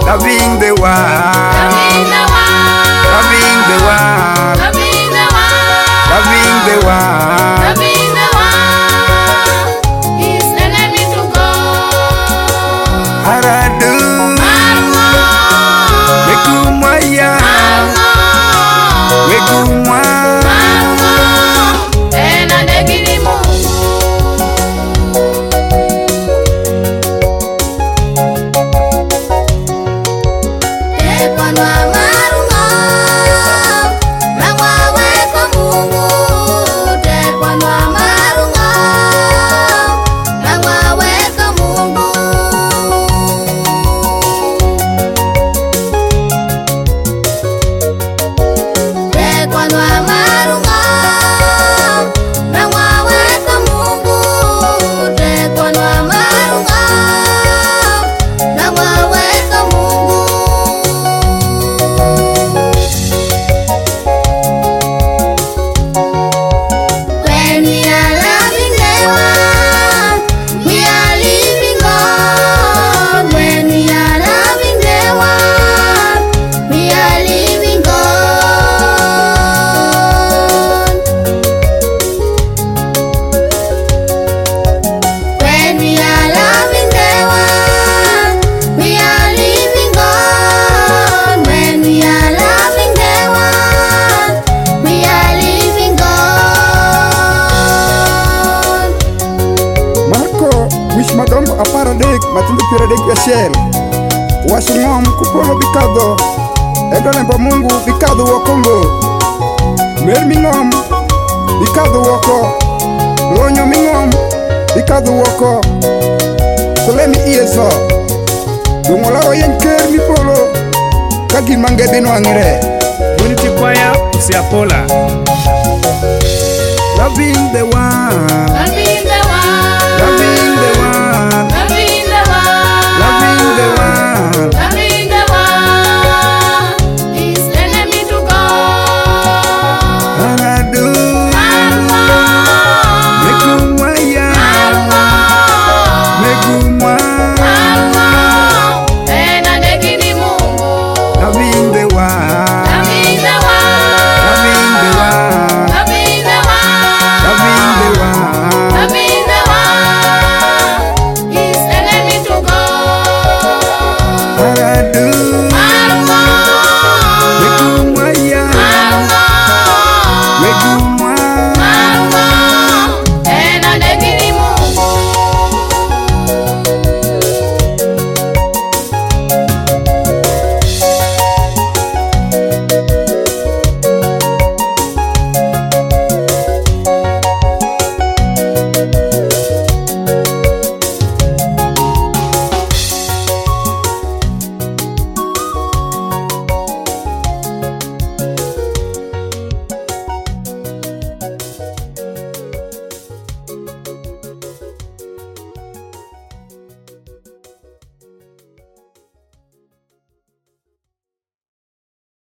loving the world, loving the world, loving the world, loving the world, loving the world, loving the world. Is enemy to go. Haradu, Marmo, Wekumaya, Marmo, Wekuma, Marmo, ena degini Mungu. Tekwanwa marungo, rangwa weko Mungu. Tekwanwa marungo, rangwa weko Mungu. Tekwanwa marungo, rangwa weko Mungu. Tekwanwa marungo, rangwa weko Mungu. When we are loving the world, we are living God. When we are loving the world, we are living God. When we are loving the world, we are living God. When we are loving the world, we are living God. Marko, wish madongo apara dek, matindo pira dek yashel. Wasungom kupolo bikado, edolemba Mungu bikado wakongo. Mer mingom, bikado wako. Lonyo mingom, bikado wako. Kolemi ieso, dungolawa yenker mi polo. Kagin mangebe no angere. Unity choir usiapola. Loving the world,